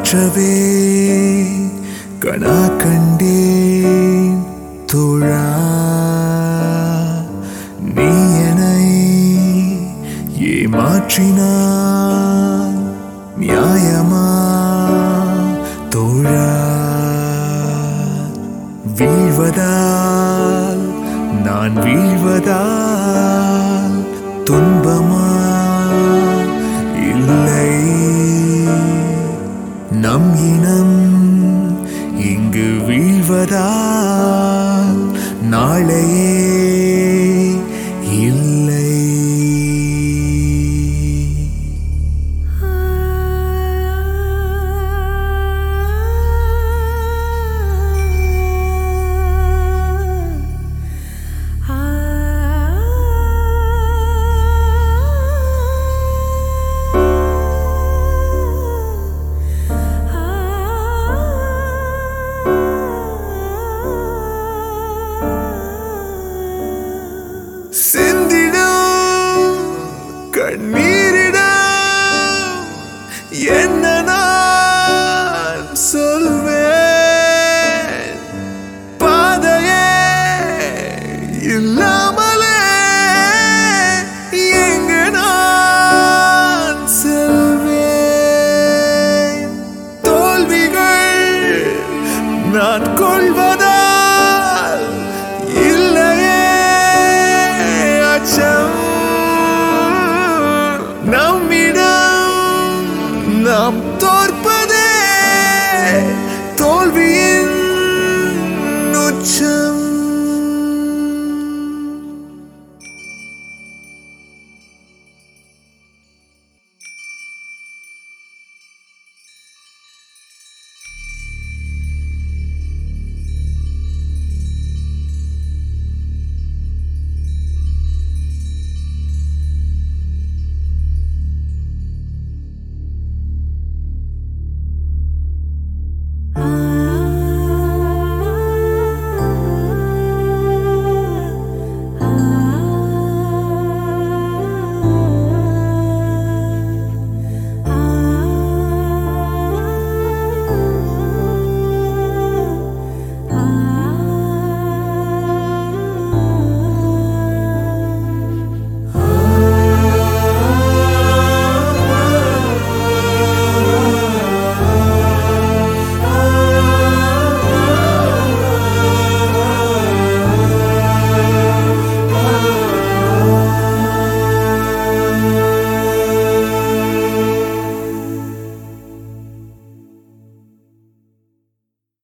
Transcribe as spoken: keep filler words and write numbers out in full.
மாற்றவே கணா கண்டேன் தோழா. நீ என்னை ஏமாற்றினாய் நியாயமா தோழா? வீழ்வதால் நான் வீழ்வதால் துன்பமா இல்லை. நம் இனம் இங்கு வீழ்வதால் நாளையே இல்லை. சிந்திடும் கண்ணீரிடம் என்ன நான் சொல்வேன்? பாதையே இல்லாமலே எங்கு நான் செல்வேன்? தோல்விகள் நான் கொள்வதா